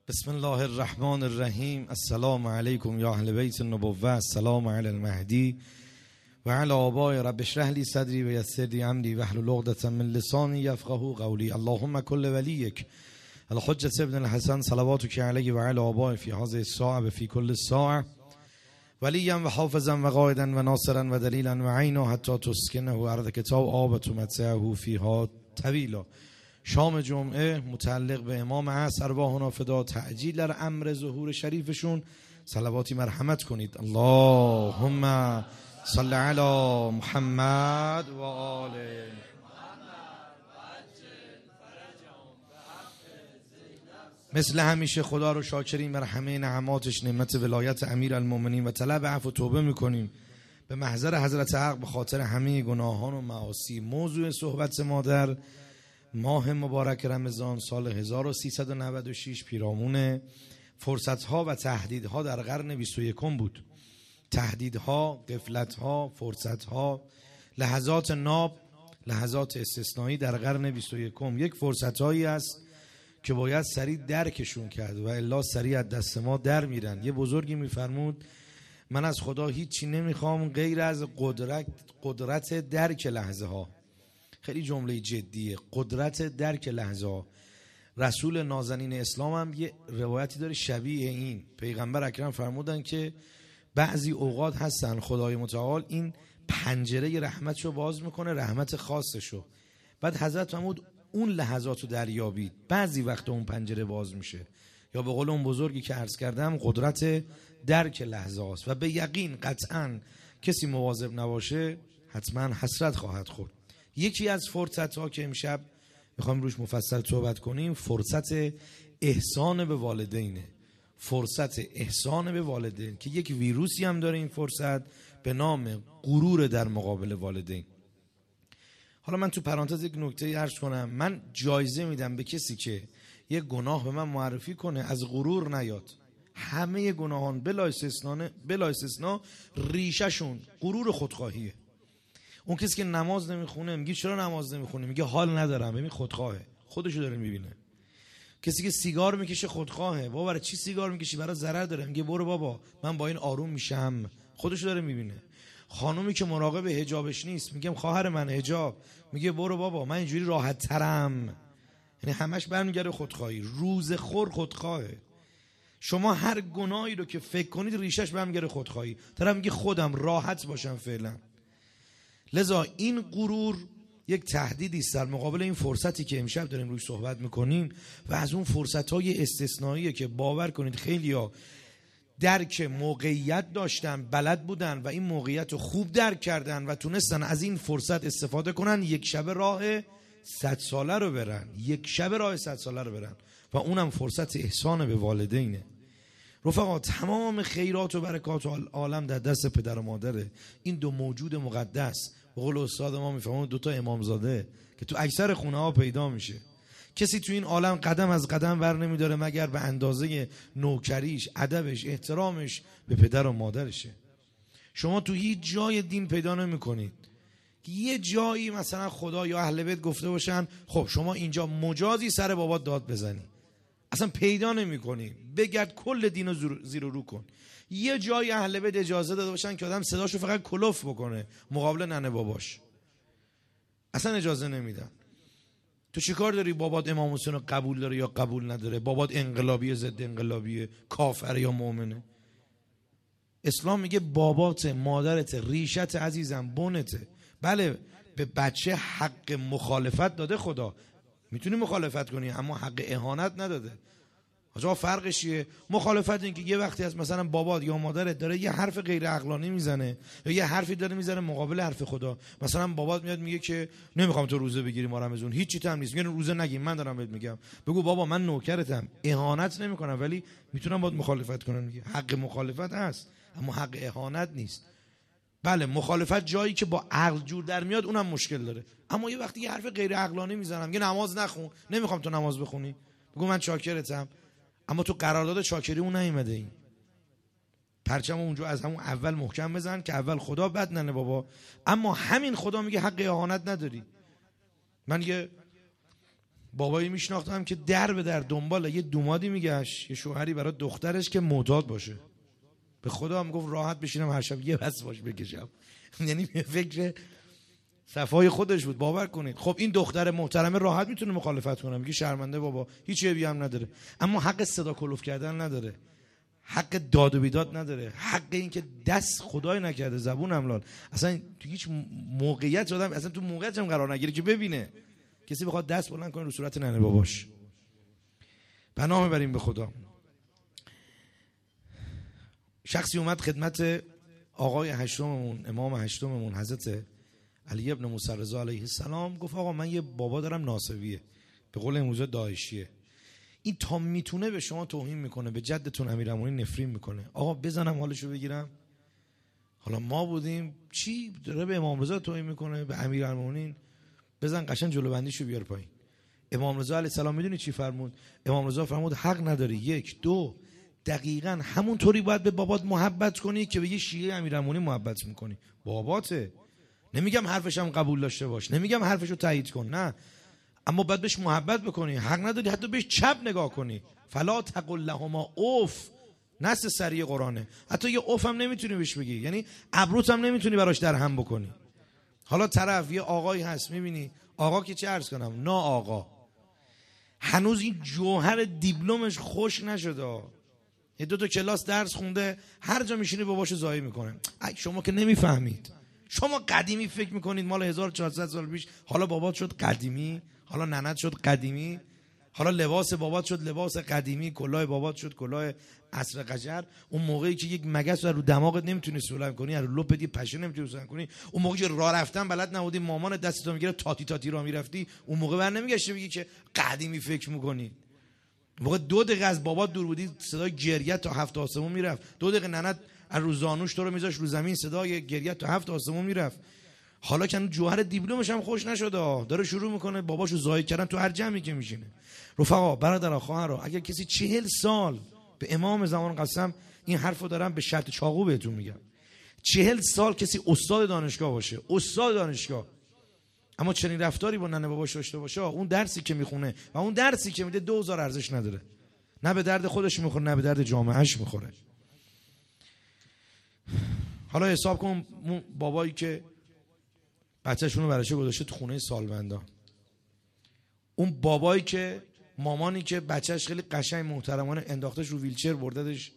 بسم الله الرحمن الرحیم. السلام علیکم یا اهل بیت النبوة. السلام علی المهدی و علی آبای. رب اشرح لی صدری و یسر لی امری واحلل عقدة من لسانی یفقهوا قولی. اللهم کل ولیک الحجة ابن الحسن صلواتک علیه و علی آبای فی هذه الساعة و فی کل ساعة ولیا و حافظا و قائدا و ناصرا و دلیلا و عینا حتی تسکنه ارضک طوعا متعه فیها طویلا. شام جمعه متعلق به امام عصر ارواحنا فدا، تعجیل در امر ظهور شریفشون صلواتی مرحمت کنید. اللهم صل علی محمد و آل مثل همیشه خدا رو شاکریم بر همه نعماتش، نعمت ولایت امیر المومنین و طلب عفو و توبه میکنیم به محضر حضرت حق به خاطر همه گناهان و معاصی. موضوع صحبت ما در ماه مبارک رمضان سال 1396 پیرامون فرصتها و تهدیدها در قرن 21 بود. تهدیدها، غفلتها، فرصتها، لحظات ناب، لحظات استثنایی در قرن 21 یک فرصتهایی است که باید سریع درکشون کرد و الا سریع از دست ما در میرن. یه بزرگی میفرمود من از خدا هیچی نمیخوام غیر از قدرت درک لحظه ها. خیلی جمله جدیه، قدرت درک لحظه ها. رسول نازنین اسلام هم یه روایتی داره شبیه این. پیغمبر اکرم فرمودن که بعضی اوقات هستن خدای متعال این پنجره رحمتشو باز میکنه، رحمت خاصشو. بعد حضرت فرمود اون لحظاتو دریابید، بعضی وقت اون پنجره باز میشه. یا به قول اون بزرگی که عرض کردم قدرت درک لحظه هاست و به یقین قطعا کسی مواظب نباشه حتما حسرت خواهد خورد. یکی از فرصت ها که امشب میخوایم روش مفصل صحبت کنیم فرصت احسان به والدینه. فرصت احسان به والدین که یک ویروسی هم داره این فرصت به نام غرور در مقابل والدین. حالا من تو پرانتز یک نکته عرض کنم، من جایزه میدم به کسی که یک گناه به من معرفی کنه از غرور نیاد. همه گناهان بلا استثناء ریشه‌شون غرور خودخواهیه. اون کسی که نماز نمیخونه میگه چرا نماز نمیخونه؟ میگه حال ندارم. ببین خودخواهه، خودشو داره میبینه. کسی که سیگار میکشه خودخواهه. بابا برای چی سیگار میکشی؟ برای ضرر داره. میگه برو بابا من با این آروم میشم. خودشو داره میبینه. خانومی که مراقب حجابش نیست میگم خواهر من حجاب، میگه برو بابا من اینجوری راحت ترم. یعنی همش برمیگره خودخواهی. روزخور خودخواهه. شما هر گناهی رو که فکر کنید ریشش برمیگره خودخواهی. طرف میگه خودم راحت باشم فعلا. لذا این غرور یک تهدیدی است در مقابل این فرصتی که امشب داریم روش صحبت میکنیم و از اون فرصت‌های استثنائیه که باور کنید خیلی‌ها درک موقعیت داشتن، بلد بودن و این موقعیت رو خوب درک کردن و تونستن از این فرصت استفاده کنن، یک شب راه 100 ساله رو برن. یک شب راه 100 ساله رو برن و اونم فرصت احسان به والدینه. رفقا تمام خیرات و برکات عالم در دست پدر و مادره. این دو موجود مقدس به قول استاد ما میفهمون دوتا امامزاده که تو اکثر خونه ها پیدا میشه. کسی تو این عالم قدم از قدم ور نمیداره مگر به اندازه نوکریش، ادبش، احترامش به پدر و مادرشه. شما تو هیچ جای دین پیدا نمیکنید یه جایی مثلا خدا یا اهل بیت گفته باشن خب شما اینجا مجازی سر بابات داد بزنی. اصلا پیدا نمی کنی. بگرد کل دین رو زیر و رو کن. یه جای اهل بیت اجازه داده باشن که آدم صداشو فقط کلوف بکنه مقابل ننه باباش. اصلا اجازه نمیدن. تو چیکار داری بابات امام حسین رو قبول داره یا قبول نداره؟ بابات انقلابیه ضد انقلابیه، کافر یا مؤمنه؟ اسلام میگه بابات، مادرت، ریشت عزیزم، بنته. بله به بچه حق مخالفت داده خدا، میتونی مخالفت کنی، اما حق اهانت نداده. آقا فرقش چیه؟ مخالفت این که یه وقتی از مثلا بابات یا مادرت داره یه حرف غیر عقلانی میزنه یا یه حرفی داره میزنه مقابل حرف خدا. مثلا بابات میاد میگه که نمیخوام تو روزه بگیری ما رمضان، هیچ چیت هم نیست، میگن روزه نگی. من دارم بهت میگم بگو بابا من نوکرتم، اهانت نمیکنم ولی میتونم باهات مخالفت کنم. میگه حق مخالفت هست اما حق اهانت نیست. بله مخالفت جایی که با عقل جور در میاد اونم مشکل داره، اما یه وقتی یه حرف غیر عقلانی میزنم، میگه نماز نخون، نمیخوام تو نماز بخونی، بگو من چاکرتم، اما تو قرارداد چاکری اون نیومده. این پرچم اونجا از همون اول محکم بزن که اول خدا بعد ننه بابا. اما همین خدا میگه حق اهانت نداری. من یه بابایی میشناختم که در به در دنبال یه دومادی میگشت، یه شوهری برای دخترش که معتاد باشه. به خدا میگفت راحت بشینم هر شب یه بس باش بکشم. یعنی به فکر صفای خودش بود. باور کنید. خب این دختر محترمه راحت میتونه مخالفت کنه، میگه شرمنده بابا، هیچ عیبی هم نداره، اما حق صدا کلوف کردن نداره، حق داد و بیداد نداره، حق این که دست خدای نکرده زبون املال اصلا تو هیچ موقعیت آدم اصلا تو موقعیت هم قرار نگیره که ببینه کسی بخواد دست بلند کنه رو صورت ننه باباش. پناه میبریم به خدا. شخصی اومد خدمت آقای هشتممون، امام هشتممون، حضرت علی ابن موسی رضا علیه السلام، گفت آقا من یه بابا دارم ناصبیه، به قول امروزه داعشیه، این تا میتونه به شما توهین میکنه، به جدتون امیرالمومنین نفرین میکنه، آقا بزنم حالشو بگیرم؟ حالا ما بودیم چی داره به امام رضا توهین میکنه، به امیرالمومنین، بزن قشنگ جلو بندیشو بیار پایین. امام رضا علیه السلام میدونی چی فرمود؟ امام رضا فرمود حق نداری. 1 2 دقیقاً همونطوری باید به بابات محبت کنی که به یه شیعه امیرالمومنین محبت میکنی. باباته، نمیگم حرفش هم قبول داشته باش، نمیگم حرفشو تایید کن، نه، اما باید بهش محبت بکنی. حق نداری حتی بهش چپ نگاه کنی. فلا تقل لهما اوف، نص سری قرآنه. حتی یه اوف هم نمیتونی بهش بگی، یعنی ابروت هم نمیتونی براش در هم بکنی. حالا طرف یه آقایی هست، میبینی آقا که چه عرض کنم، نه آقا هنوز این جوهر دیپلمش خوش نشده، یه 2 تا کلاس درس خونده، هر جا میشینی باباشو زایی میکنه. شما که نمیفهمید، شما قدیمی فکر میکنید مال 1400 سال پیش، حالا بابات شد قدیمی، حالا ننت شد قدیمی، حالا لباس بابات شد لباس قدیمی، کلاه بابات شد کلاه عصر قجر. اون موقعی که یک مگس رو دماغت نمیتونی سولم کنی، رو لپت یه پشه نمیتونی سولم کنی، اون موقعی که راه رفتن بلد نبودی، مامان دستتو میگیره تاتی تاتی راه میرفتی، اون موقع بر نمیگشتی بگی که قدیمی فکر میکنی. موقع 2 دقیقه از بابات دور بودی صدای گریه تا 7 آسمون میرفت، 2 دقیقه ننت از رو زانوش تو رو میذاش رو زمین، صدای گریه تا 7 آسمون میرفت. حالا که جوهر دیپلمش هم خوش نشده، داره شروع میکنه باباشو زایی کردن تو هر جمعی که میشینه. رفقا، برادرها، خواهرها، اگر کسی 40 سال به امام زمان قسم این حرفو دارم به شرط چاقو بهتون میگم، 40 سال کسی استاد دانشگاه باشه، استاد دانشگاه، اما چنین رفتاری با ننه باباش داشته باشه، اون درسی که میخونه و اون درسی که میده 2000 ارزش نداره. نه به درد خودش میخوره، نه به درد جامعهش میخوره. حالا حساب کن بابایی که بچه‌شونو براش گذاشته تو خونه سالمندا، اون بابایی که مامانی که بچهش خیلی قشنگ محترمانه انداختش رو ویلچر برددش.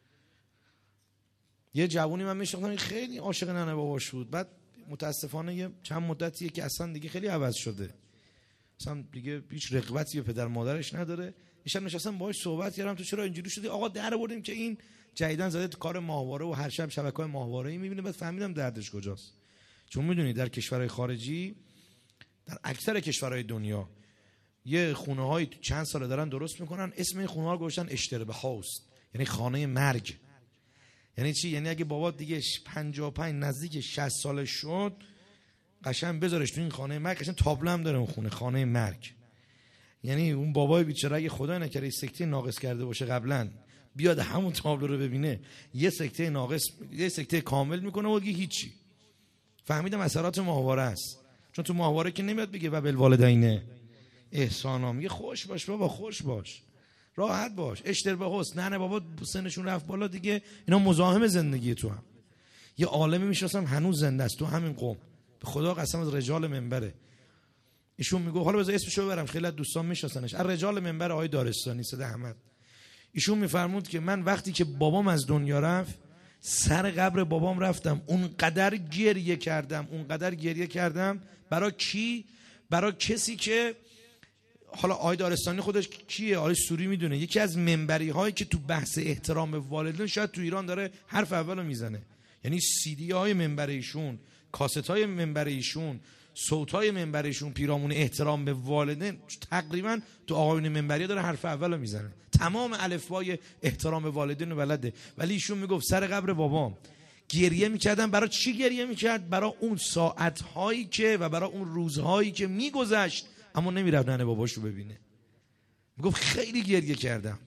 یه جوونی من میشناختم خیلی عاشق ننه باباش بود، بعد متاسفانه یه چند مدتیه که اصلا دیگه خیلی عوض شده، اصلا دیگه هیچ رغبتی به پدر مادرش نداره. ایشون نشستم باهاش صحبت کردم تو چرا اینجوری شدی؟ آقا در آوردیم که این جدیدن زده تو کار ماهواره و هر شب شبکه‌های ماهواره‌ای میبینه. بعد فهمیدم دردش کجاست. چون میدونی در کشورهای خارجی، در اکثر کشورهای دنیا، یه خونه‌های چند ساله دارن درست میکنن، اسم این خونه‌ها رو گذاشتن اشتربه هاوس، یعنی خانه مرگ. یعنی چی؟ یعنی اگه بابا دیگه 55 نزدیک 60 سالش شد، قشنگ بذارش تو این خانه مرگ. قشنگ تابلو هم داره اون خونه، خانه مرگ. یعنی اون بابای بیچاره اگه خدای نکرده سکته ناقص کرده باشه قبلا، بیاد همون تابلو رو ببینه، یه سکته ناقص، یه سکته کامل میکنه و دیگه هیچی. فهمیدم اثرات ماهواره است. چون تو ماهواره که نمیاد بگه و بالوالدین احسانا، میگه خوش باش بابا، خوش باش، راحت باش، اشتر به حسن. نه بابا سنشون رفت بالا دیگه، اینا مزاحم زندگی تو هم. یه عالمی میشناسم هنوز زنده است تو همین قوم، به خدا قسم از رجال منبره. ایشون میگه، حالا بذار اسمشو ببرم، خیلی از دوستان میشناسنش، از رجال منبر آقای دارستانی سید احمد. ایشون میفرمود که من وقتی که بابام از دنیا رفت، سر قبر بابام رفتم، اونقدر گریه کردم. برای کی؟ برای کسی که حالا آقای دارستانی خودش کیه؟ آقای سوری میدونه، یکی از منبری هایی که تو بحث احترام به والدین شاید تو ایران داره حرف اولو میزنه. یعنی CD های منبر ایشون، کاست های منبر ایشون، صوت های منبر ایشون، پیرامون احترام به والدین، تقریبا تو آقایون منبری داره حرف اولو میزنه. تمام الفبای احترام به والدین رو بلده. ولی ایشون میگفت سر قبر بابام گریه میکردم. برای چی گریه میکرد؟ برای اون ساعتهایی که و برای اون روزهایی که میگذشت اما نمیرفت ننه باباشو ببینه. میگفت خیلی گریه کردم.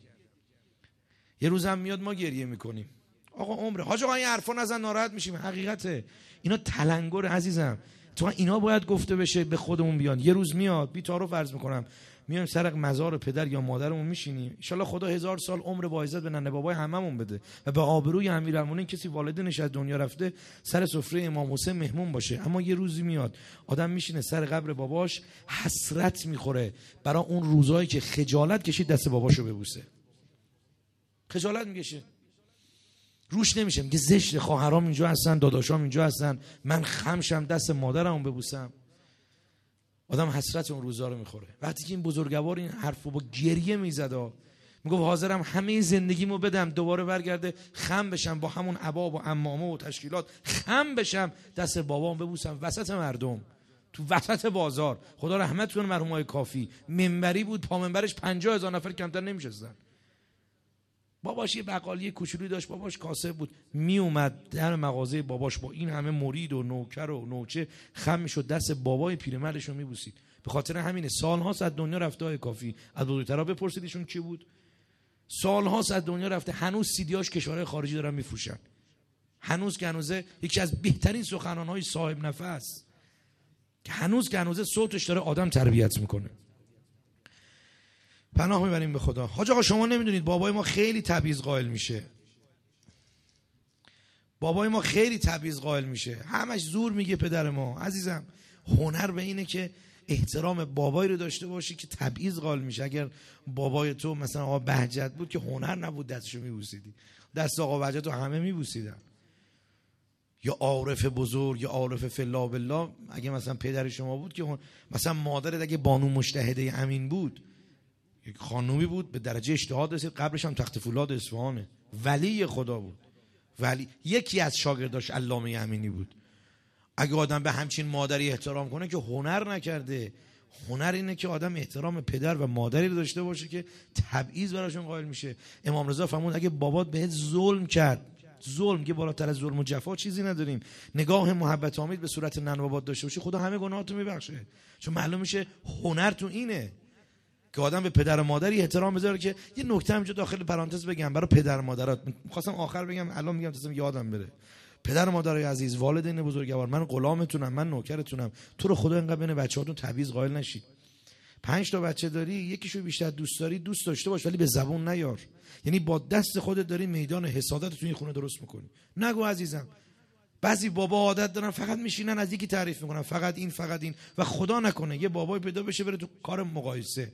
یه روز هم میاد ما گریه میکنیم. آقا عمره حاج آقا این حرفا نزن ناراحت میشیم. حقیقته، اینا تلنگر عزیزم، تو اینا باید گفته بشه، به خودمون بیان. یه روز میاد بی تعارف عرض میکنم، میایم سر مزار پدر یا مادرمون میشینیم، ان شاءالله خدا 1000 سال عمر با عزت به ننه بابای هممون بده و به آبروی امیرالمومنین کسی والدینش از دنیا رفته سر سفره امام حسین مهمون باشه. اما یه روزی میاد آدم میشینه سر قبر باباش، حسرت میخوره برای اون روزایی که خجالت کشید دست باباشو ببوسه. خجالت میکشه، روش نمیشه، میگه زشت، خواهرام اینجا هستن، داداشام اینجا هستن، من خمشم دست مادرمو ببوسم. آدم حسرت اون روزا رو میخوره. وقتی که این بزرگوار این حرفو با گریه میزد، میگفت حاضرم همه زندگیمو بدم دوباره برگرده خم بشم با همون عبا و عمامه و تشکیلات، خم بشم دست بابام ببوسم وسط مردم، تو وسط بازار. خدا رحمت کنه مرحوم کافی، منبری بود، پا منبرش 50,000 نفر کمتر نمیشستن. باباش یه بقالی کوچولویی داشت، باباش کاسب بود، می اومد در مغازه باباش با این همه مرید و نوکر و نوچه خم میشد دست بابای پیرمردش رو میبوسید. به خاطر همینه سال‌هاست از دنیا رفته های کافی. از بزرگترا بپرسید ایشون کی بود. سال‌هاست از دنیا رفته، هنوز سیدیاش کشورهای خارجی دارن میفروشن. هنوز که هنوزه یکی از بهترین سخنران‌های صاحب نفس که هنوز صوتش داره آدم تربیت میکنه. پناه میبریم به خدا. حاج آقا شما نمیدونید بابای ما خیلی تبعیض قائل میشه. بابای ما خیلی تبعیض قائل میشه، همش زور میگه پدر ما. عزیزم هنر به اینه که احترام بابایی رو داشته باشی که تبعیض قائل میشه. اگر بابای تو مثلا آقا بهجت بود که هنر نبود دستشو میبوسیدی، دست آقا بهجت رو همه میبوسیدن. یا عارف بزرگ یا عارف فلا بالله، اگه مثلا پدر شما بود که مثلا مادرت اگه بانو مجتهده امین بود، یک خانومی بود به درجه اجتهاد رسید، قبرش هم تخت فولاد اصفهانه، ولی خدا بود. ولی یکی از شاگرداش علامه امینی بود. اگه آدم به همچین مادری احترام کنه که هنر نکرده. هنر اینه که آدم احترام پدر و مادری رو داشته باشه که تبعیض براشون قائل میشه. امام رضا فرمود اگه بابات بهت ظلم کرد، ظلم که بالاتر از ظلم و جفا چیزی نداریم، نگاه محبت آمیز به صورت ننه بابات داشته باشی، خدا همه گناهاتو میبخشه. چون معلوم میشه هنر تو اینه که آدم به پدر و مادری احترام بذاره. که یه نکته اینجا داخل پرانتز بگم برای پدر و مادرات، می‌خواستم آخر بگم الان میگم تا یادم بره. پدر و مادرای عزیز، والدین بزرگوار، من غلامتونم، من نوکرتونم. تو رو خدا اینقدر بین بچه‌هاتون تبعیض قائل نشید. 5 تا بچه داری، یکیشو بیشتر دوست داری، دوست داشته باش ولی به زبون نیار. یعنی با دست خودت داری میدان حسادت تو این خونه درست میکنی. نگو عزیزم. بعضی بابا عادت دارن فقط میشینن از یکی تعریف میکنن، فقط این و خدا نکنه یه بابای پیدا بشه بره تو کار مقایسه.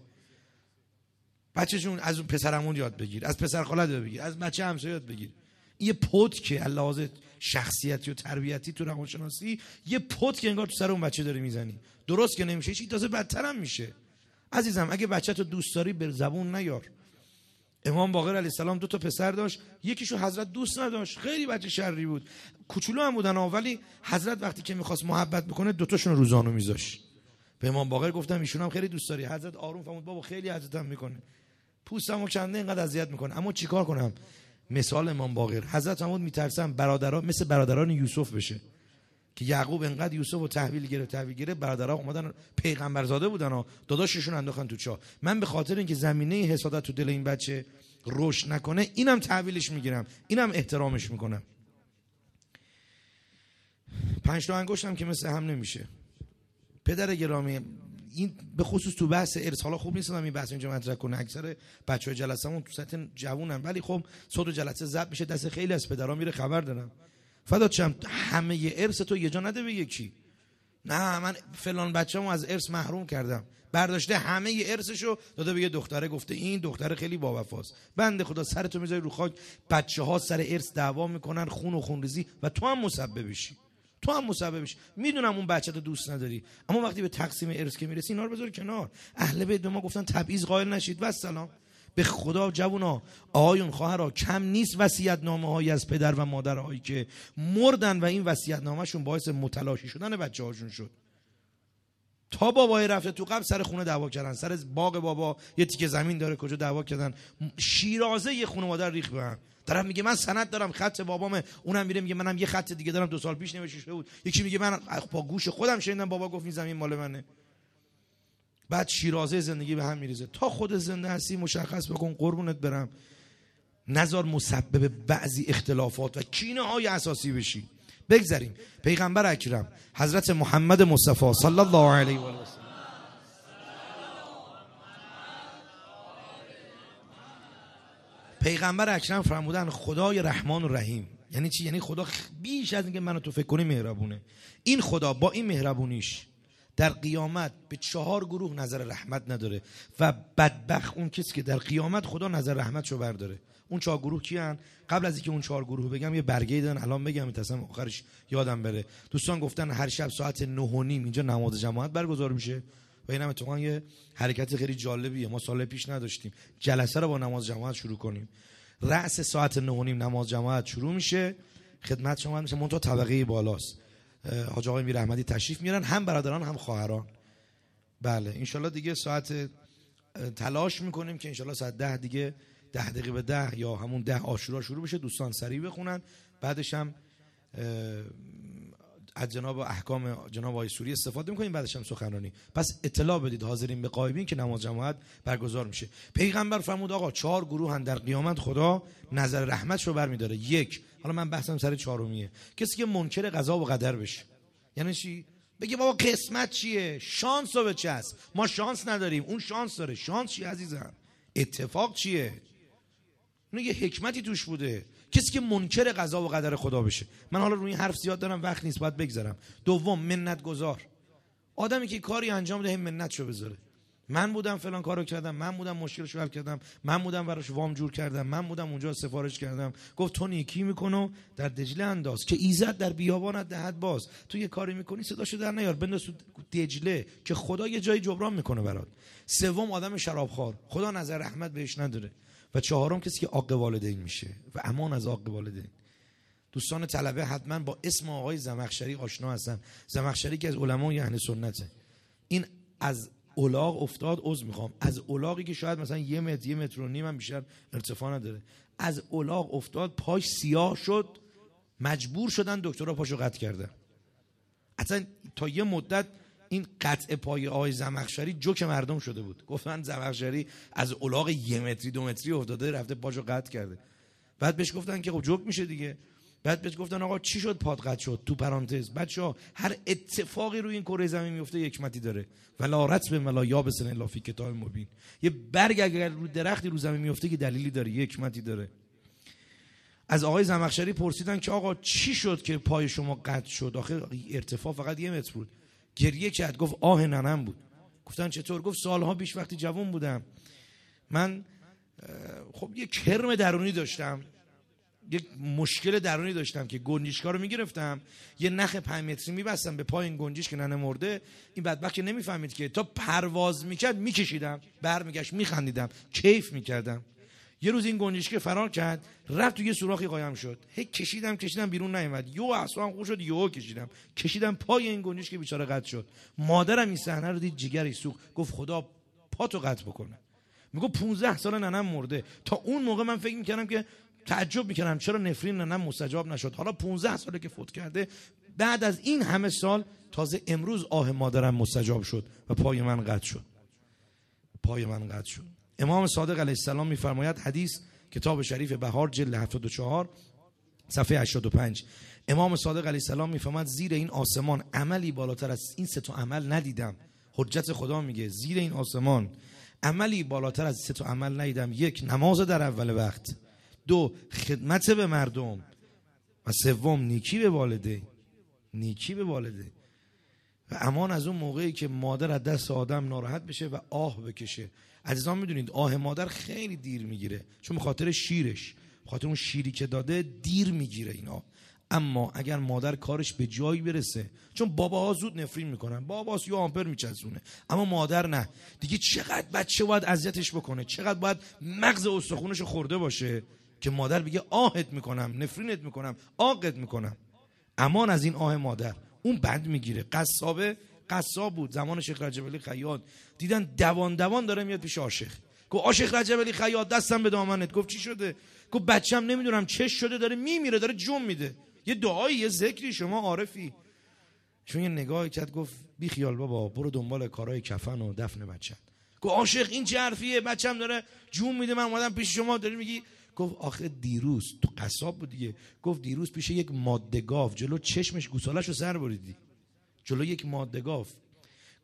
بچه‌شون از اون پسرمون یاد بگیر، از پسر خالت یاد بگیر، از بچه همسایه یاد بگیر. این یه پد که علاوه شخصیتی و تربیتی تو روانشناسی، یه پد که انگار تو سر اون بچه داری میزنی. درست که نمیشه، چی تازه بدتر هم میشه. عزیزم اگه بچه‌تو دوست داری به زبون نیار. امام باقر علیه السلام 2 تا پسر داشت، یکیشو حضرت دوست نداشت، خیلی بچه شری بود، کوچولو هم بودن، ولی حضرت وقتی که می‌خواست محبت بکنه 2 تاشون رو زانو میذاشت. به امام باقر گفتم ایشون هم خیلی دوست داری. حضرت آروم فرمود بابا خیلی اذیتم میکنه، پوستمو کنده اینقدر اذیت میکنه، اما چیکار کنم؟ مثال امام باقر، حضرت فرمود میترسم برادرها مثل برادران یوسف بشه که یعقوب انقدر یوسف رو تحویل گرفت، برادرها اومدن پیغمبرزاده بودن و داداششون انداختن تو چاه. من به خاطر اینکه زمینه حسادت تو دل این بچه رشد نکنه، اینم تحویلش میگیرم، اینم احترامش میکنم. 5 تا انگشتم که مثل هم نمیشه. پدر گرامی، این به خصوص تو بحث ارث، حالا خوب نیستم این بحث اینجا مطرح کنه، اکثر بچهای جلسه‌مون تو سطح جوونن، ولی خب صد جلسه ضبط میشه، دست خیلی از پدرها میره، خبر دارم. فدات شم، همه ارث تو یه جا نده به یکی. نه من فلان بچه‌مو از ارث محروم کردم، برداشته همه ارثشو داده به یه دختره، گفته این دختره خیلی باوفاست. بنده خدا سرتو میذاری رو خاک، بچه‌ها سر ارث دعوا میکنن، خون و خونریزی، و تو هم مسببش. میدونم اون بچه تو دوست نداری، اما وقتی به تقسیم ارث که میرسی اینا رو بذار کنار. اهل بیت به ما گفتن تبعیض قائل نشید. و سلام به خدا جوونا، آقایون، خواهرها، کم نیست وصیت‌نامه‌هایی از پدر و مادرهایی که مردن و این وصیت‌نامه‌شون باعث متلاشی شدن بچه‌هاشون شد. تا بابای رفته تو قبر سر خونه دعوا کردن، سر باغ بابا یه تیکه زمین داره کجا دعوا کردن، شیرازه یه خانواده ریخت به هم. طرف میگه من سند دارم، خط بابامه، اونم میره میگه منم یه خط دیگه دارم 2 سال پیش نوشته شده بود، یکی میگه من با گوش خودم شنیدم بابا گفت این زمین مال منه. بعد شیرازه زندگی به هم میریزه. تا خود زنده هستی مشخص بکن، قربونت برم، نذار مسبب بعضی اختلافات و کینه های اساسی بشی. بگذاریم پیغمبر اکرم حضرت محمد مصطفی صلی الله علیه و آله پیغمبر اکرم فرمودن خدای رحمان و رحیم یعنی چی؟ یعنی خدا بیش از اینکه منو تو فکر کنی مهربونه. این خدا با این مهربونیش در قیامت به 4 گروه نظر رحمت نداره و بدبخت اون کسی که در قیامت خدا نظر رحمتشو برداره. اون 4 گروه کیان؟ قبل از اینکه اون 4 گروه بگم یه برگه دادن الان بگم میتونم آخرش یادم بره. دوستان گفتن هر شب ساعت 9:30 اینجا نماز جماعت برگزار میشه و اینم اتفاقا یه حرکت خیلی جالبیه، ما سال پیش نداشتیم. جلسه رو با نماز جماعت شروع کنیم. رأس ساعت 9:30 نماز جماعت شروع میشه، خدمت شما میشه. منتها طبقه بالاست. حاج آقای میر احمدی تشریف میارن، هم برادران هم خواهران. بله انشالله دیگه ساعت تلاش میکنیم که انشالله ساعت 10 دیگه 10 دقیقه به 10 یا همون 10 عاشورا شروع بشه. دوستان سریع بخونن، بعدش هم از جناب احکام جناب آقای سوری استفاده میکنیم، بعدش هم سخنرانی. پس اطلاع بدید حاضرین به غایبین که نماز جماعت برگزار میشه. پیغمبر فرمود آقا 4 گروه هم در قیامت خدا نظر رحمتشو برمیداره. 1، حالا من بحثم سر 4میه، کسی که منکر قضا و قدر بشه. یعنی چی؟ بگه بابا قسمت چیه؟ شانس رو بچسب، ما شانس نداریم، اون شانس داره. شانس چیه عزیزم؟ اتفاق چیه؟ اون یه حکمتی توش بوده. کسی که منکر قضا و قدر خدا بشه. من حالا روی این حرف زیاد دارم، وقت نیست، باید بگذرم. 2، منت گذار. آدمی که کاری انجام ده منتشو بذاره. من بودم فلان کارو کردم، من بودم مشکلشو حل کردم، من بودم براش وام جور کردم، من بودم اونجا سفارش کردم. گفت تو نیکی میکنو در دجله انداز که ایزد در بیابانت دهد باز. تو یه کاری میکنی صداشو در نیار، بنداز تو دجله که خدا یه جایی جبران میکنه برات. 3، آدم شرابخوار، خدا نظر رحمت بهش نداره. و 4، کسی که عاق والدین میشه و امان از عاق والدین. دوستان طلبه حتما با اسم آقای زمخشری آشنا هستن. زمخشری که از علمای اهل سنته. این از الاغ افتاد، عذر میخوام، از الاغی که شاید مثلا 1 متر 1.5 متر هم بیشتر ارتفاع نداره، از الاغ افتاد، پاش سیاه شد، مجبور شدن دکترها پاشو قطع کردن. اصلا تا یه مدت این قطع پای آقای زمخشری جوک مردم شده بود. گفتن زمخشری از الاغ 1 متری 2 متری افتاده رفته پاشو قطع کرده. بعد بهش گفتن که خب جوک میشه دیگه. بعد بهش گفتن آقا چی شد پات قطع شد؟ تو پرانتز بچه‌ها هر اتفاقی روی این کره زمین میفته حکمتی داره. ولا رطب ولا یابس الا فی کتاب مبین. یه برگ اگر رو درختی رو زمین میفته که دلیلی داره، حکمتی داره. از آقای زمخشری پرسیدن که آقا چی شد که پای شما قطع شد؟ آخه ارتفاع فقط 1 متر بود. گریه کرد، گفت آه ننم بود. گفتن چطور؟ گفت سالها پیش وقتی جوان بودم من خب یک کرم درونی داشتم، یک مشکل درونی داشتم که گنجشکا رو میگرفتم، یه نخ 5 متری میبستم به پای این گنجش که ننه مرده. این بدبخت که نمیفهمید که تا پرواز میکرد میکشیدم، برمیگشت میخندیدم، کیف میکردم. یه روز این گنجشک فرار کرد، رفت تو یه سوراخی قایم شد. هی کشیدم بیرون نیومد. یو اصلا خوش شد، یو کشیدم پای این گنجشک که بیچاره قطع شد. مادرم این صحنه رو دید، جگرش سوخت، گفت خدا پاتو قطع بکنه. میگه 15 سال ننم مرده. تا اون موقع من فکر میکردم که تعجب میکردم چرا نفرین ننم مستجاب نشد. حالا 15 ساله که فوت کرده، بعد از این همه سال تازه امروز آه مادرم مستجاب شد و پای من قطع شد. امام صادق علیه السلام میفرماید، حدیث کتاب شریف بهار جلد 74 صفحه 85، امام صادق علیه السلام میفرماید زیر این آسمان عملی بالاتر از این 3 عمل ندیدم. حجت خدا میگه زیر این آسمان عملی بالاتر از 3 عمل ندیدم. 1، نماز در اول وقت. 2، خدمت به مردم. و 3، نیکی به والدین. و امان از اون موقعی که مادر از دست آدم ناراحت بشه و آه بکشه. عزیزان میدونید آه مادر خیلی دیر میگیره، چون بخاطر شیرش، بخاطر اون شیری که داده دیر میگیره اینا. اما اگر مادر کارش به جایی برسه، چون باباها زود نفرین میکنن، بابا 30 آمپر میچسونه، اما مادر نه. دیگه چقدر بچه باید اذیتش بکنه، چقدر باید مغز استخونش خورده باشه که مادر بگه آهت میکنم، نفرینت میکنم، عاقت میکنم. امان از این آه مادر. اون بند میگیره. قصاب بود زمان شیخ رجب علی خیاط، دیدن دوان داره میاد پیش عاشق. گفت عاشق رجب علی خیاط دستم به دامنت. گفت چی شده؟ گفت بچم نمیدونم چش شده، داره میمیره، داره جون میده. یه دعایی، یه ذکری، شما عارفی. چون یه نگاهی کرد، گفت بی خیال بابا، برو دنبال کارهای کفن و دفن بچم. گفت عاشق این چه حرفیه؟ بچم داره جون میده، من اومدم پیش شما داری میگی. گفت آخه دیروز تو قصاب بود دیگه. گفت دیروز پیش یک ماده گاو جلو چشمش گوساله‌شو سر بریدی، جلو یک ماده گاو.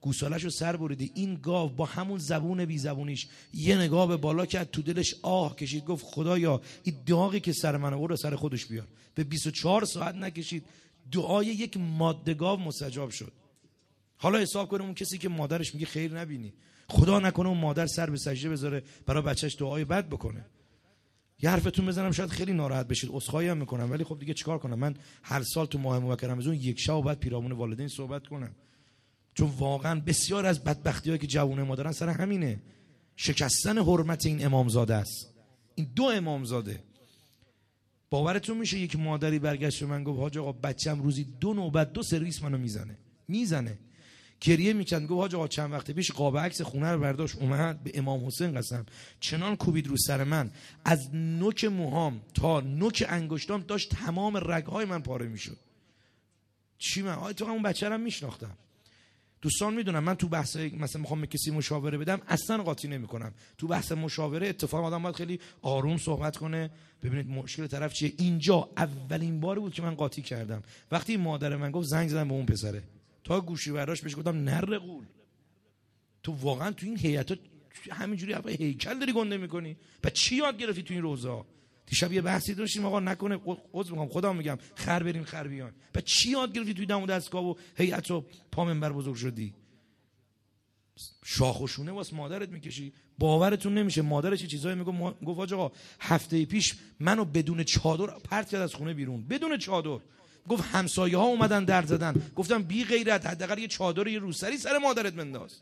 گوساله‌شو سر بریدی. این گاو با همون زبون بی زبونیش یه نگاه به بالا کرد، تو دلش آه کشید، گفت خدایا این داغی که سر من آورد سر خودش بیار. به 24 ساعت نکشید دعای یک ماده گاو مستجاب شد. حالا حساب کنیم اون کسی که مادرش میگه خیر نبینی، خدا نکنه اون مادر سر به سجده بذاره برای بچهش دعای بد بکنه. یه حرفتون بزنم شاید خیلی ناراحت بشید، عذرخواهی هم میکنم، ولی خب دیگه چیکار کنم؟ من هر سال تو ماه مبارک رمضان یک شب بعد پیرامون والدین صحبت کنم، چون واقعا بسیار از بدبختی‌هایی که جوونه ما دارن سر همینه، شکستن حرمت این امامزاده است. این دو امامزاده. باورتون میشه یک مادری برگشت به من گفت حاج آقا بچه‌م روزی 2 نوبت 2 سرویس منو میزنه. گریه میکرد، گفت حاج آقا چند وقت پیش قاب عکس خونه رو برداشت اومد به امام حسین قسم چنان کوبید رو سر من، از نوک موهام تا نوک انگشتام داشت تمام رگ‌های من پاره میشد. چی من تو همون بچه‌رم میشناختم. دوستان میدونم من تو بحث مثلا میخوام به کسی مشاوره بدم اصلا قاطی نمیکنم. تو بحث مشاوره اتفاقا آدم باید خیلی آروم صحبت کنه، ببینید مشکل طرف چیه. اینجا اولین بار بود که من قاطی کردم وقتی مادر من گفت زنگ زدم به اون پسره، تا گوشی برداشت بهش گفتم نره قول، تو واقعا تو این هیئتا همینجوری اول هیکل داری گنده میکنی؟ بعد چی یاد گرفتی تو این روزا؟ دیشب یه بحثی داشتیم آقا نکنه عذر میخوام خدا میگم خر بریم خر بیان، بعد چی یاد گرفتی توی دم و دستگاه و هیئت و پا منبر بزرگ شدی؟ شاخ و شونه واسه مادرت میکشی. باورتون نمیشه مادرش یه چیزایی میگفت حاج آقا هفته پیش منو بدون چادر پرت کرد از خونه بیرون، بدون چادر. گفت همسایه ها اومدن در زدن، گفتم بی غیرت حداقل یه چادر یه روسری سر مادرت بنداز.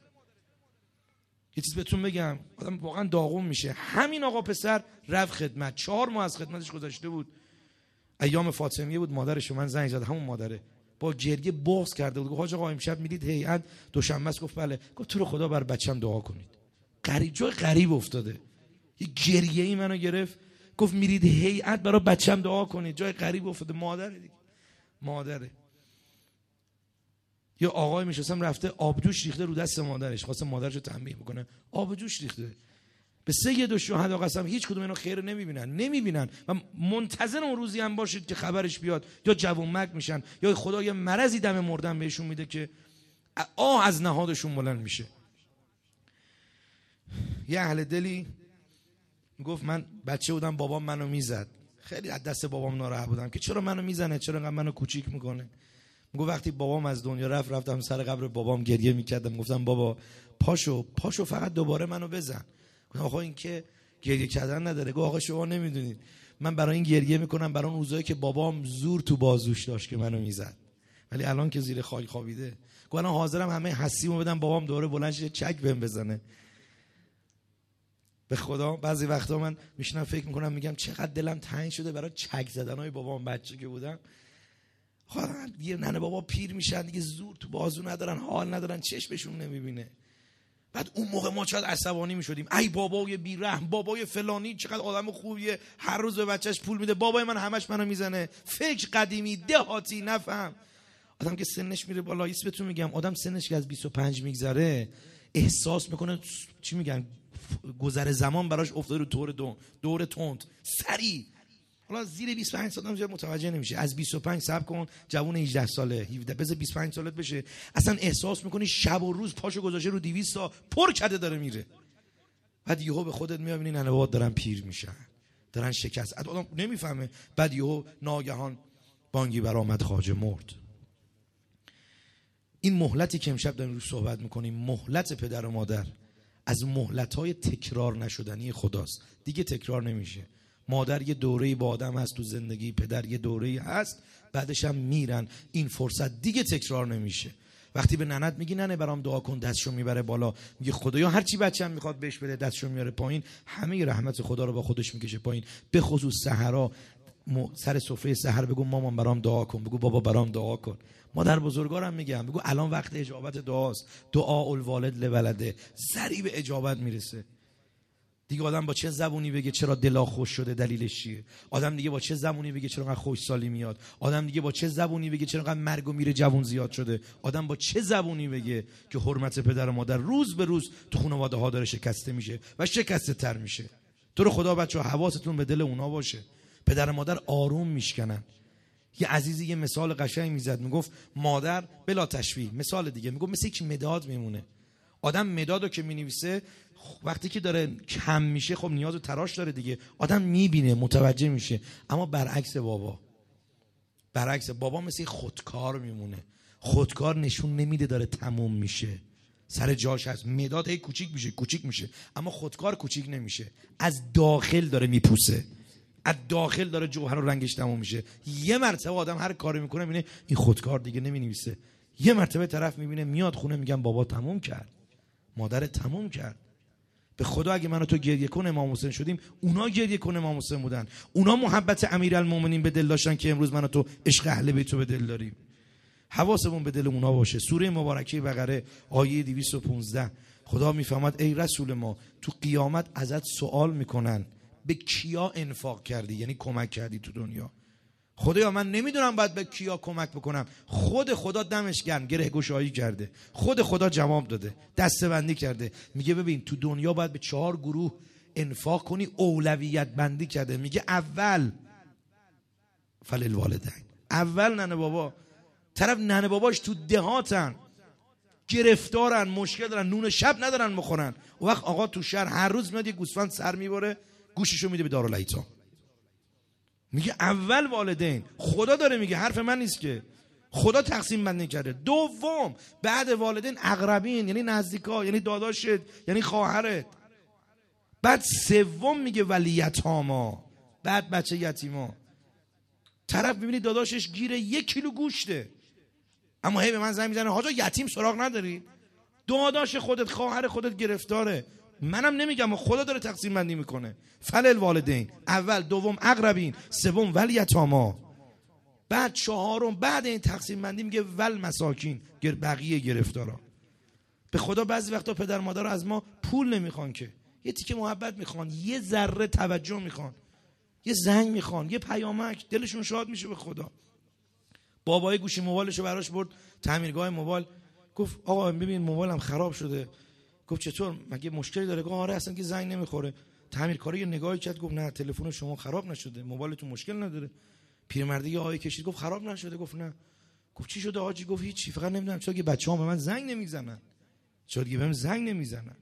یه چیز بهتون بگم آدم واقعا داغون میشه. همین آقا پسر رفت خدمت، 4 ماه از خدمتش گذشته بود، ایام فاطمیه بود، مادرش من زنگ زد، همون مادره با گریه بغض کرده بود، گفت حاج آقا امشب میدید هیئت دوشنبه است؟ گفت بله. گفت تو رو خدا بر بچم دعا کنید. جای غریب افتاده، یه گریه‌ای منو گرفت، گفت میرید هیئت برای بچم دعا کنید. جای غریب افتاده. مادره. یا آقای میشستم رفته آبجوش ریخته رو دست مادرش، خواسته مادرشو تنبیه بکنه، آبجوش ریخته. به سید الشهدا قسم هیچ کدوم اینا خیر نمیبینن و منتظر اون روزی هم باشید که خبرش بیاد یا جوانمرگ میشن یا خدا یه مرضی دم مردن بهشون میده که آه از نهادشون بلند میشه. یه اهل دلی گفت من بچه بودم بابام منو میزد، خیلی از دست بابام ناراحت بودم که چرا منو میزنه، چرا انقدر منو کوچیک میکنه. میگه وقتی بابام از دنیا رفتم سر قبر بابام گریه میکردم، گفتم بابا پاشو فقط دوباره منو بزن. گفتم آقا این که گریه کردن نداره. گفت آقا شما نمیدونید من برای این گریه میکنم، برای اون روزایی که بابام زور تو بازوش داشت که منو میزد، ولی الان که زیر خاک خوابیده. گفت الان حاضرم همه حسیمو بدم بابام دوباره بلند شه چک بهم بزنه. به خدا بعضی وقتا من میشنم فکر میکنم میگم چقدر دلم تنگ شده برای چک زدنهای بابام بچه که بودم. خدا دیگه ننه بابا پیر میشن دیگه، زور تو بازو ندارن، حال ندارن، چشمشون نمیبینه. بعد اون موقع ما چقدر عصبانی میشدیم، ای بابای بیرحم، بابای فلانی چقدر آدم خوبیه، هر روز به بچهش پول میده، بابای من همش منو میزنه. فکر قدیمی دهاتی نفهم. آدم که سنش میره بالا، بهتون میگم آدم سنش که از 25 میگذره احساس میکنه چی میگن گذر زمان براش افتاده رو دور تند سری. حالا زیر 25 سال هم متوجه نمیشه، از 25 صبر کن جوون 18 ساله 17 بذار 25 سالت بشه اصلا احساس میکنی شب و روز پاشو گذاشته رو 200 تا پر کرده داره میره. بعد یهو به خودت میبینی ننه بابا دارن پیر میشن، دارن شکست، آدم نمیفهمه. بعد یهو ناگهان بانگی برآمد خواجه مرد. این مهلتی که امشب داریم روش صحبت میکنیم، مهلت پدر و مادر از مهلت‌های تکرار نشدنی خداست، دیگه تکرار نمیشه. مادر یه دوره‌ای با آدم هست تو زندگی، پدر یه دوره‌ای هست، بعدش هم میرن. این فرصت دیگه تکرار نمیشه. وقتی به ننت میگی ننه برام دعا کن، دستشو میبره بالا، میگه خدایا هر چی بچه‌م میخواد بهش بده، دستشو میاره پایین، همه رحمت خدا رو با خودش میکشه پایین. به خصوص سحرا سر سفره سحر بگو مامان برام دعا کن، بگو بابا برام دعا کن. مادر بزرگارم میگم بگو الان وقت اجابت دعاست، دعا الوالد لولده، سریع به اجابت میرسه. دیگه آدم با چه زبونی بگه چرا دلا خوش شده دلیلش چیه؟ آدم دیگه با چه زبونی بگه چرا خوشحالی میاد؟ آدم دیگه با چه زبونی بگه چرا مرگ و میر جوون زیاد شده؟ آدم با چه زبونی بگه که حرمت پدر و مادر روز به روز تو خانواده ها داره شکسته میشه و شکسته تر میشه؟ تو رو خدا بچه‌ها حواستون به دل اونا باشه. پدر و مادر آروم میشکنن. یه عزیزی یه مثال قشنگ میزد، میگفت مادر بلا تشبیه، مثال دیگه میگفت مثل یک مداد میمونه. آدم مدادو که مینویسه وقتی که داره کم میشه خب نیاز به تراش داره دیگه، آدم میبینه متوجه میشه. اما برعکس بابا مثل خودکار میمونه. خودکار نشون نمیده داره تموم میشه، سر جاش هست. مداد هی کوچیک میشه اما خودکار کوچیک نمیشه. از داخل داره میپوسه، از داخل داره جوهر و رنگش تموم میشه. یه مرتبه آدم هر کاری میکنه میبینه این خودکار دیگه نمینویسه. یه مرتبه طرف میبینه میاد خونه میگن بابا تموم کرد، مادر تموم کرد. به خدا اگه من و تو گریه کن امام حسین شدیم، اونا گریه کن امام حسین بودن. اونا محبت امیرالمومنین به دل داشتن که امروز من و تو عشق اهل بیت رو به دل داریم. حواسمون به دل اونا باشه. سوره مبارکه بقره آیه 215 خدا میفهمد ای رسول ما تو قیامت ازت سوال میکنن به کیا انفاق کردی، یعنی کمک کردی تو دنیا. خدایا من نمیدونم باید به کیا کمک بکنم. خود خدا دمش گرم گره گشایی کرده، خود خدا جواب داده، دسته بندی کرده. میگه ببین تو دنیا باید به 4 گروه انفاق کنی، اولویت بندی کرده. میگه اول فللوالدین، اول ننه بابا. طرف ننه باباش تو دهاتن، گرفتارن، مشکل دارن، نون شب ندارن بخورن. و وقت آقا تو شهر هر روز میاد یه گوسفند سر میبره گوششو میده به دارالایتام. میگه اول والدین. خدا داره میگه، حرف من نیست که، خدا تقسیم بندی کرده. دوم بعد والدین اقربین، یعنی نزدیکا، یعنی داداشت، یعنی خواهرت. بعد سوم میگه ولی یتاما، بعد بچه یتیما. طرف میبینی داداشش گیره 1 کیلو گوشته اما هی به من زنگ میزنه حاجا یتیم سراغ نداری؟ داداش خودت، خواهر خودت گرفتاره. منم نمیگم، خدا داره تقسیم بندی میکنه. فللوالدین، اول، دوم اقربین، سوم ولی یتاما، بعد 4م بعد این تقسیم بندی میگه ول مساکین، بقیه گرفتارا. به خدا بعضی وقتا پدر مادر از ما پول نمیخوان که، یه تیکه محبت میخوان، یه ذره توجه میخوان، یه زنگ میخوان، یه پیامک، دلشون شاد میشه. به خدا بابای گوشی موبایلشو براش برد تعمیرگاه موبایل، گفت آقا ببین موبایلم خراب شده. گفت چطور، مگه مشکلی داره؟ گفت آره اصلا که زنگ نمیخوره. تعمیرکار یه نگاهی کرد گفت نه تلفن شما خراب نشده، موبایلتون مشکل نداره. پیرمرد یه آیه کشید گفت خراب نشده. گفت نه. گفت چی شده حاجی؟ گفت هیچی، فقط نمیدونم چرا که بچه‌ها به من زنگ نمیزنن، چرا که بهم زنگ نمیزنن.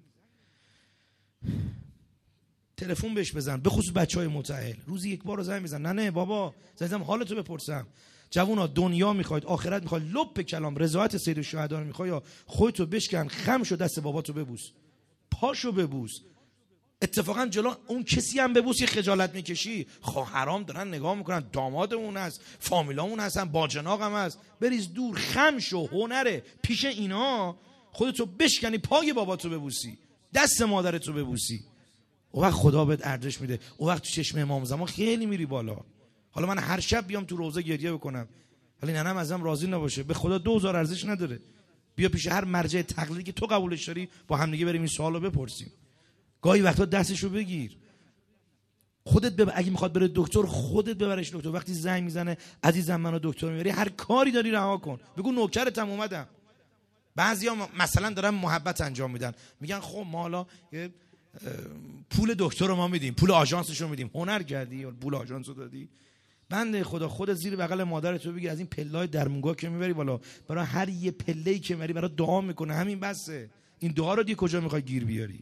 تلفن بهش بزن، به خصوص بچهای متأهل، روزی 1 بار رو زنگ بزن. نه بابا زدم حالتو بپرسم. جوونا دنیا میخواید، آخرت میخواید، لب کلام رضایت سید الشهدا میخوای، یا خودتو بشکن، خم شو، دست باباتو ببوس، پاشو ببوس. اتفاقا جلو اون کسی هم ببوس یه خجالت میکشی. خواهرام دارن نگاه میکنن، دامادمون هست، فامیلامون هستن، باجناقم هست. بریز دور، خم شو. هنره پیش اینا خودتو بشکنی، پای باباتو ببوسی، دست مادرتو ببوسی. اون وقت خدا بهت ارزش میده. اون وقت تو چشم امام زمان خیلی میری بالا. حالا من هر شب بیام تو روزه گریه بکنم ولی ننم ازم راضی نباشه، به خدا 2000 ارزش نداره. بیا پیش هر مرجع تقلیدی که تو قبولش داری، با هم دیگه بریم این سوالو بپرسیم. گاهی وقتا دستشو بگیر، خودت اگه میخواد بره دکتر خودت ببرش دکتر. وقتی زنگ میزنه عزیزم منو دکتر میبری، هر کاری داری رها کن، بگو نوکرتم اومدم. بعضیا مثلا دارن محبت انجام میدن، میگن خب ما حالا پول دکتر رو ما میدیم، پول آژانسش رو میدیم. هنر کردی پول آژانس رو دادی؟ بنده خدا خودت زیر بغل مادرت رو بگیر، از این پله‌های درمونگاه که میبری بالا، برای هر یه پله‌ای که میبری برای دعا میکنه، همین بسه. این دعا رو دیگه کجا میخوای گیر بیاری؟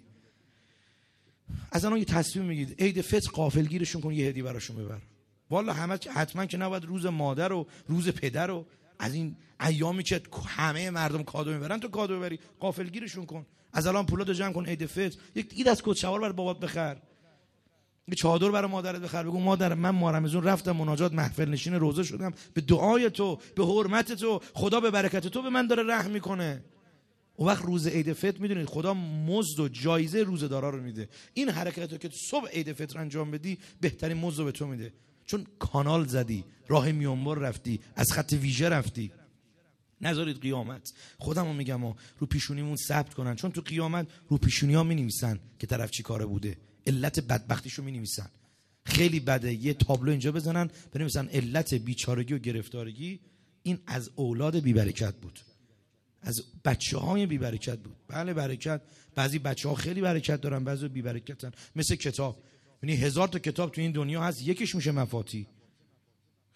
از الان یه تصمیم میگید عید فطر غافلگیرشون کن، یه هدیه براشون ببر. والا حتما که نباید روز مادر و روز پدر و از این ایامی که همه مردم کادو میبرن تو کادو ببری، غافلگیرشون کن. از الان پولاتو جمع کن، عید فطر یک دست کت شلوار برای بابات بخر، یه چادر برای مادرت بخر. بگو مادر من ماه رمضان رفتم مناجات، محفل نشین روزه شدم، به دعای تو، به حرمت تو، خدا به برکت تو به من داره رحم میکنه. اون وقت روز عید فطر میدونید خدا مزد و جایزه روزه‌دارا رو میده. این حرکتو که صبح عید فطر انجام بدی بهترین مزد رو به تو میده، چون کانال زدی، راه میانبر رفتی، از خط ویژه رفتی. نذارید قیامت، خودمو میگم رو پیشونیمون ثبت کنن، چون تو قیامت رو پیشونی‌ها مینویسن که طرف چی کاره بوده، علت بدبختیشو مینویسن. خیلی بده یه تابلو اینجا بزنن بنویسن علت بیچارگی و گرفتارگی این از اولاد بی‌برکت بود، از بچه‌های بی‌برکت بود. بله برکت، بعضی بچه‌ها خیلی برکت دارن، بعضی بی‌برکتن. مثل کتاب، یعنی 1000 تا کتاب تو این دنیا هست، یکیش میشه مفاتی.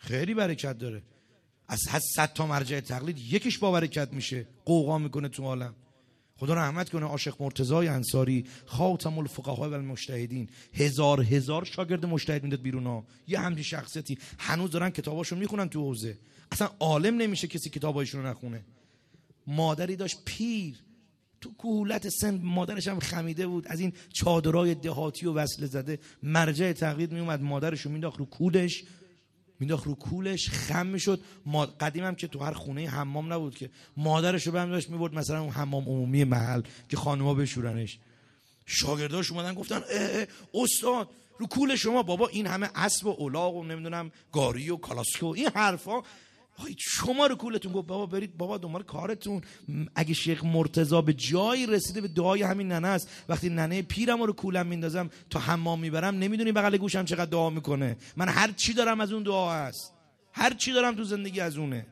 خیلی برکت داره. از 100 تا مرجع تقلید یکیش با برکت میشه، قوقا میکنه تو عالم. خدا رحمت کنه عاشق مرتضی انصاری، خاتم الفقها و المجتهدین، هزار شاگرد مجتهد میداد بیرون ها. یه همچین شخصیتی هنوز دارن کتاباشو میخونن تو حوزه. اصلا عالم نمیشه کسی کتابایشون رو نخونه. مادری داشت پیر تو کهولت سن، مادرش هم خمیده بود از این چادرای دهاتی و وصله زده. مرجع تقلید میومد مادرشو مینداخت رو کولش خم میشد. قدیم هم که تو هر خونه حمام نبود که، مادرشو برمی داشت میبرد مثلا اون حمام عمومی محل که خانوما بشورنش. شاگرداش اومدن گفتن استاد رو کول شما. بابا این همه اسب و الاغ و نمیدونم گاری و کالاسکو این حرفا، شما رو کولتون. گفت بابا برید بابا دنبال کارتون. اگه شیخ مرتضی به جایی رسیده، به دعای همین ننه است، وقتی ننه پیرم رو کولم میندازم تا حمام میبرم، نمیدونی بغل گوشم چقدر دعا میکنه. من هر چی دارم از اون دعا هست، هر چی دارم تو زندگی از اونه.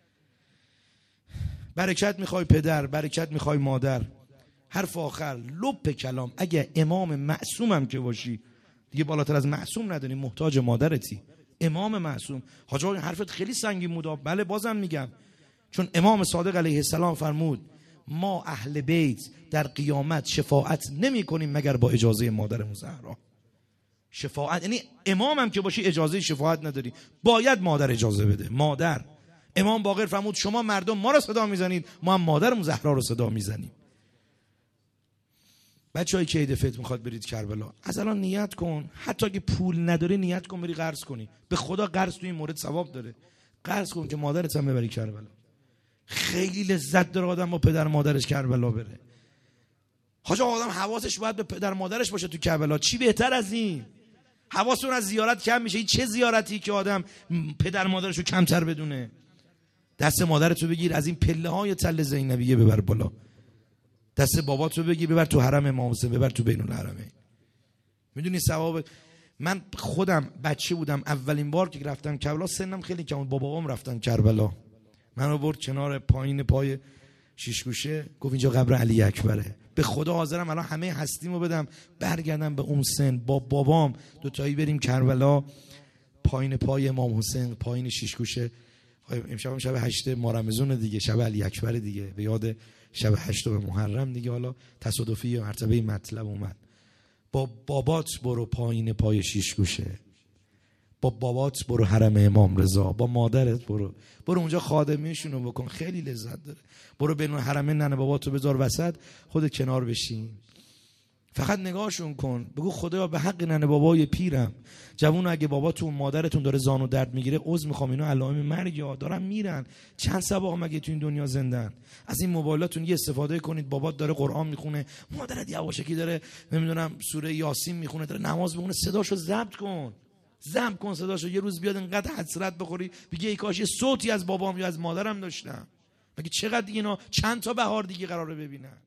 برکت میخوای پدر، برکت میخوای مادر. حرف آخر لب کلام، اگه امام معصومم که باشی، دیگه بالاتر از معصوم نداری، محتاج مادرتی. امام معصوم. حاج آقا حرفت خیلی سنگین بود. بله بازم میگم، چون امام صادق علیه السلام فرمود ما اهل بیت در قیامت شفاعت نمی کنیم مگر با اجازه مادر زهرا. شفاعت یعنی امامم که باشی اجازه شفاعت نداری، باید مادر اجازه بده. مادر. امام باقر فرمود شما مردم ما رو صدا میزنید، ما هم مادر زهرا رو صدا میزنیم. بچه‌ای که عید فطر میخواد برید کربلا، از الان نیت کن. حتی اگه پول نداری نیت کن بری قرض کنی. به خدا قرض تو این مورد ثواب داره. قرض کن که مادرت هم ببری کربلا. خیلی لذت داره آدم با پدر مادرش کربلا بره. حاج آدم حواسش باید به پدر مادرش باشه تو کربلا. چی بهتر از این؟ حواستون از زیارت کم میشه. این چه زیارتی که آدم پدر مادرشو کمتر بدونه. دست مادرتو بگیر از این پله‌های تل زینبیه ببر بالا. دست باباتو بگیر ببر تو حرم امام حسین، ببر تو بین الحرمین. میدونی ثواب؟ من خودم بچه بودم اولین بار که رفتم کربلا، سنم خیلی کم بود، بابام رفتن کربلا، منو برد کنار پایین پای شیشگوشه، گفت اینجا قبر علی اکبره. به خدا حاضرم الان همه هستیمو بدم برگردم به اون سن، با بابام دوتایی بریم کربلا، پایین پای امام حسین، پایین شیشگوشه. امشب هم شب 8 ماه رمضان دیگه، شب علی اکبر دیگه، به یاد شب 8 محرم دیگه. حالا تصادفی یا مرتبه مطلب اومد. با بابات برو پایین پای شیشگوشه، با بابات برو حرم امام رضا، با مادرت برو اونجا خادمیشونو بکن، خیلی لذت داره. برو بین حرمین ننه باباتو بذار وسط، خودت کنار بشین، فقط نگاهشون کن، بگو خدایا به حق ننه بابای پیرم، جوون اگه باباتون مادرتون داره زانو درد میگیره عذر میخوام، اینا علائم مرگ دارن میرن، چند سبا مگه تو این دنیا زندن. از این موبایلاتون یه استفاده کنید. بابات داره قرآن میخونه، مادرت یواشکی داره نمیدونم سوره یاسین میخونه، داره نماز میخونه، صداشو ضبط کن صداشو. یه روز بیاد انقدر حسرت بخوری بگی ای کاش یه صوتی از بابام یا از مادرم داشتم. مگه چقدر اینا چند تا بهار دیگه قراره ببینن.